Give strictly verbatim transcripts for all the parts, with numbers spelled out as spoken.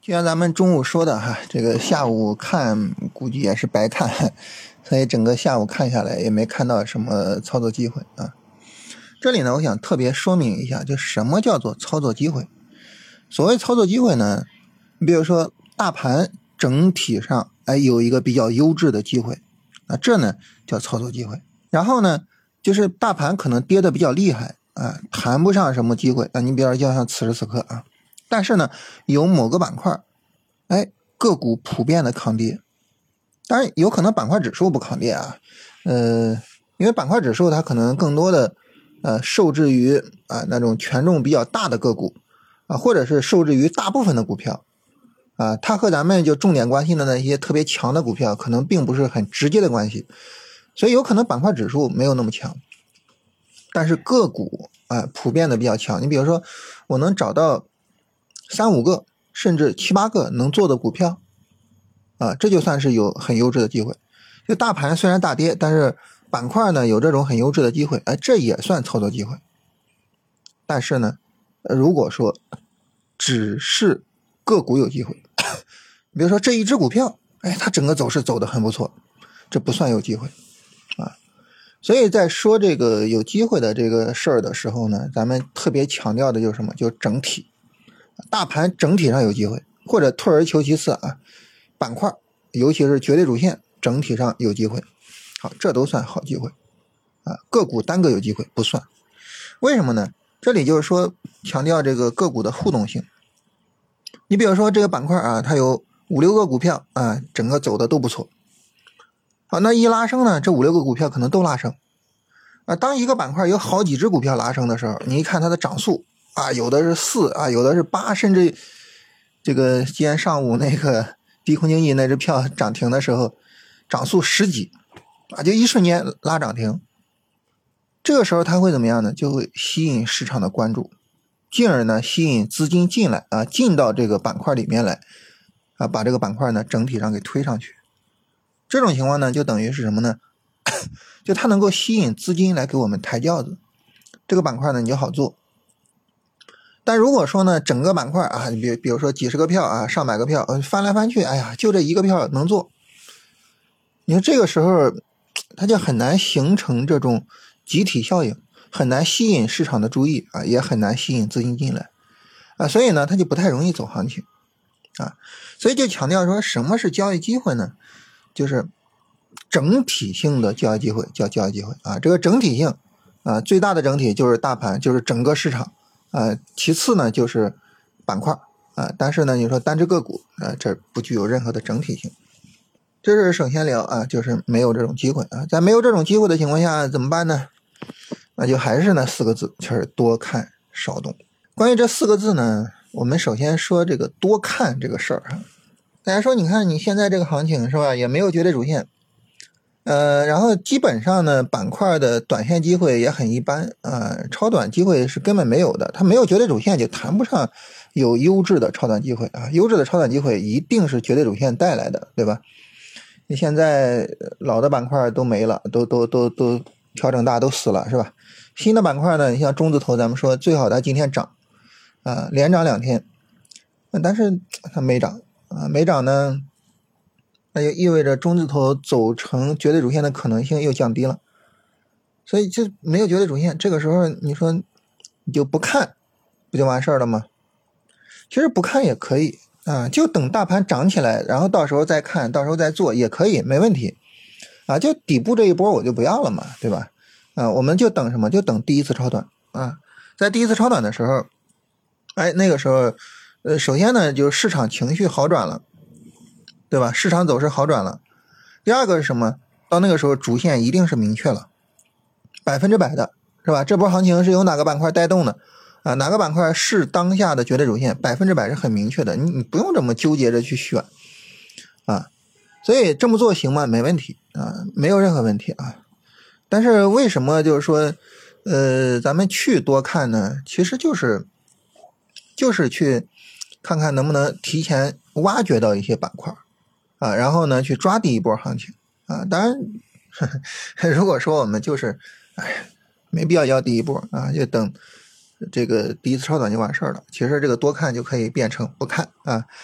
就像咱们中午说的哈，这个下午看估计也是白看，所以整个下午看下来也没看到什么操作机会啊。这里呢，我想特别说明一下，就什么叫做操作机会。所谓操作机会呢，你比如说大盘整体上哎有一个比较优质的机会啊，这呢叫操作机会。然后呢，就是大盘可能跌得比较厉害啊，谈不上什么机会啊。你比如说就像此时此刻啊，但是呢，有某个板块，哎，个股普遍的抗跌，当然有可能板块指数不抗跌啊，呃，因为板块指数它可能更多的呃受制于啊那种权重比较大的个股啊，或者是受制于大部分的股票啊，它和咱们就重点关心的那些特别强的股票可能并不是很直接的关系，所以有可能板块指数没有那么强，但是个股啊普遍的比较强。你比如说，我能找到三五个甚至七八个能做的股票啊，这就算是有很优质的机会。就大盘虽然大跌，但是板块呢有这种很优质的机会，哎，这也算操作机会。但是呢，如果说只是个股有机会，比如说这一只股票，哎，它整个走势走得很不错，这不算有机会啊。所以在说这个有机会的这个事儿的时候呢，咱们特别强调的就是什么？就是整体，大盘整体上有机会，或者退而求其次啊，板块尤其是绝对主线整体上有机会，好，这都算好机会啊。个股单个有机会不算，为什么呢？这里就是说强调这个个股的互动性。你比如说这个板块啊，它有五六个股票啊，整个走的都不错。好，那一拉升呢，这五六个股票可能都拉升啊。当一个板块有好几只股票拉升的时候，你一看它的涨速啊，有的是四啊，有的是八，甚至这个今天上午那个低空经济那只票涨停的时候，涨速十几啊，就一瞬间拉涨停。这个时候它会怎么样呢？就会吸引市场的关注，进而呢吸引资金进来啊，进到这个板块里面来啊，把这个板块呢整体上给推上去。这种情况呢，就等于是什么呢？就它能够吸引资金来给我们抬轿子，这个板块呢你就好做。但如果说呢，整个板块啊，比比如说几十个票啊，上百个票，翻来翻去，哎呀，就这一个票能做，你说这个时候它就很难形成这种集体效应，很难吸引市场的注意啊，也很难吸引资金进来啊，所以呢，它就不太容易走行情啊。所以就强调说，什么是交易机会呢？就是整体性的交易机会叫交易机会啊。这个整体性啊，最大的整体就是大盘，就是整个市场啊，其次呢就是板块啊，但是呢你说单只个股啊，这不具有任何的整体性。这是省先聊啊，就是没有这种机会啊。在没有这种机会的情况下怎么办呢？那就还是那四个字，就是多看少动。关于这四个字呢，我们首先说这个多看这个事儿啊。大家说你看你现在这个行情是吧，也没有绝对主线，呃，然后基本上呢板块的短线机会也很一般啊、呃，超短机会是根本没有的，它没有绝对主线就谈不上有优质的超短机会啊。优质的超短机会一定是绝对主线带来的，对吧？你现在老的板块都没了，都都都都调整大都死了，是吧？新的板块呢，你像中字头，咱们说最好它今天涨啊，连涨两天，但是它没涨啊，没涨呢，那就意味着中字头走成绝对主线的可能性又降低了，所以就没有绝对主线，这个时候你说你就不看，不就完事儿了吗？其实不看也可以啊，就等大盘涨起来，然后到时候再看，到时候再做也可以，没问题啊。就底部这一波我就不要了嘛，对吧？啊，我们就等什么？就等第一次超短啊，在第一次超短的时候，哎，那个时候，呃，首先呢，就是市场情绪好转了，对吧？市场走势好转了。第二个是什么？到那个时候主线一定是明确了，百分之百的，是吧？这波行情是由哪个板块带动的啊？哪个板块是当下的绝对主线，百分之百是很明确的，你你不用这么纠结着去选啊。所以这么做行吗？没问题啊，没有任何问题啊。但是为什么就是说，呃，咱们去多看呢？其实就是就是去看看能不能提前挖掘到一些板块啊，然后呢去抓第一波行情啊。当然，呵呵如果说我们就是哎没必要要第一波啊，就等这个第一次超短就完事儿了。其实这个多看就可以变成不看啊。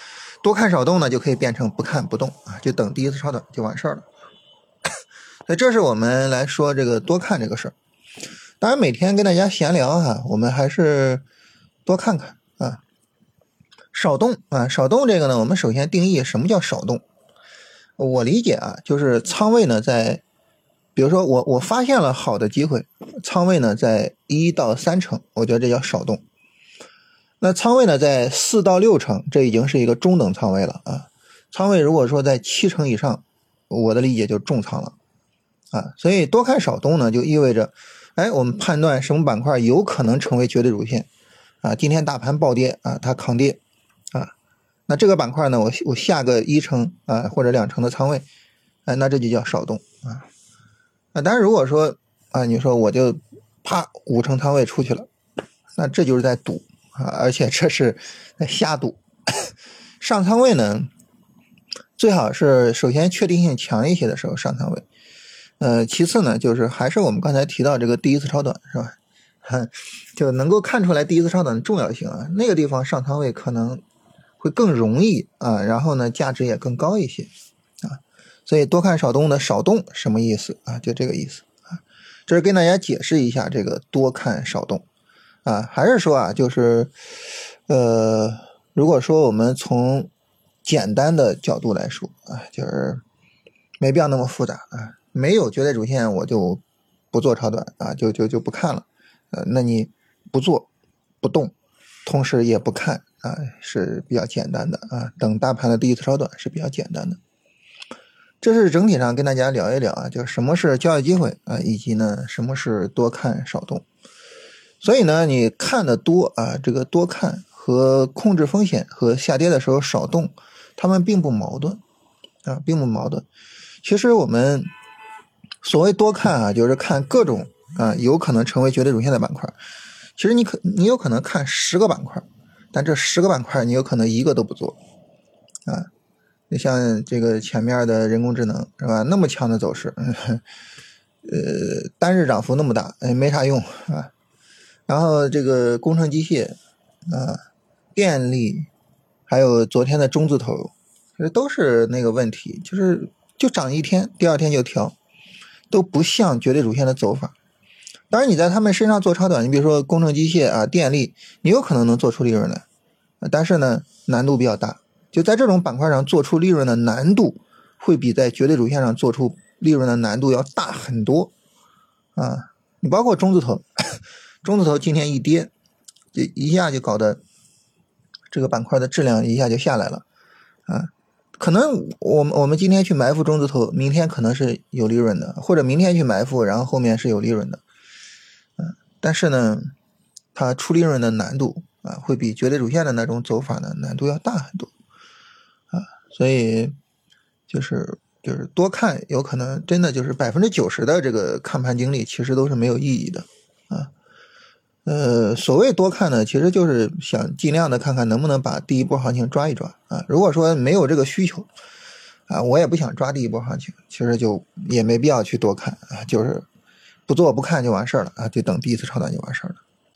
多看少动呢就可以变成不看不动啊，就等第一次超短就完事儿了。所以这是我们来说这个多看这个事儿。当然每天跟大家闲聊哈，我们还是多看看啊。少动啊，少动这个呢，我们首先定义什么叫少动。我理解啊，就是仓位呢在，比如说我我发现了好的机会，仓位呢在一到三成，我觉得这叫少动。那仓位呢在四到六成，这已经是一个中等仓位了啊。仓位如果说在七成以上，我的理解就重仓了啊。所以多看少动呢，就意味着，哎，我们判断什么板块有可能成为绝对主线啊。今天大盘暴跌啊，它抗跌啊，那这个板块呢，我我下个一成啊或者两成的仓位，哎，那这就叫少动啊。啊，当然如果说啊，你说我就啪五成仓位出去了，那这就是在赌啊，而且这是在瞎赌。上仓位呢，最好是首先确定性强一些的时候上仓位，呃，其次呢，就是还是我们刚才提到这个第一次超短是吧？就能够看出来第一次超短的重要性啊，那个地方上仓位可能会更容易啊，然后呢，价值也更高一些啊。所以多看少动的少动什么意思啊？就这个意思啊。这是跟大家解释一下这个多看少动啊，还是说啊，就是呃，如果说我们从简单的角度来说啊，就是没必要那么复杂啊，没有绝对主线我就不做超短啊，就就就不看了。呃，那你不做不动，同时也不看啊，是比较简单的啊。等大盘的第一次超短是比较简单的。这是整体上跟大家聊一聊啊，就是什么是交易机会啊，以及呢什么是多看少动。所以呢，你看的多啊，这个多看和控制风险和下跌的时候少动，它们并不矛盾啊，并不矛盾。其实我们所谓多看啊，就是看各种啊有可能成为绝对主线的板块。其实你可你有可能看十个板块，但这十个板块你有可能一个都不做啊。你像这个前面的人工智能是吧，那么强的走势，呃，单日涨幅那么大，哎，没啥用啊。然后这个工程机械啊、电力，还有昨天的中字头，这都是那个问题，就是就涨一天，第二天就调，都不像绝对主线的走法。当然你在他们身上做超短，你比如说工程机械啊、电力，你有可能能做出利润来，但是呢难度比较大，就在这种板块上做出利润的难度会比在绝对主线上做出利润的难度要大很多啊。你包括中字头，中字头今天一跌，就一下就搞得这个板块的质量一下就下来了啊。可能我们我们今天去埋伏中字头，明天可能是有利润的，或者明天去埋伏，然后后面是有利润的，嗯，但是呢，它出利润的难度啊，会比绝对主线的那种走法呢难度要大很多啊。所以就是就是多看，有可能真的就是百分之九十的这个看盘精力其实都是没有意义的啊。呃，所谓多看呢，其实就是想尽量的看看能不能把第一波行情抓一抓啊。如果说没有这个需求啊，我也不想抓第一波行情，其实就也没必要去多看啊，就是不做不看就完事儿了啊，就等第一次超短就完事儿了。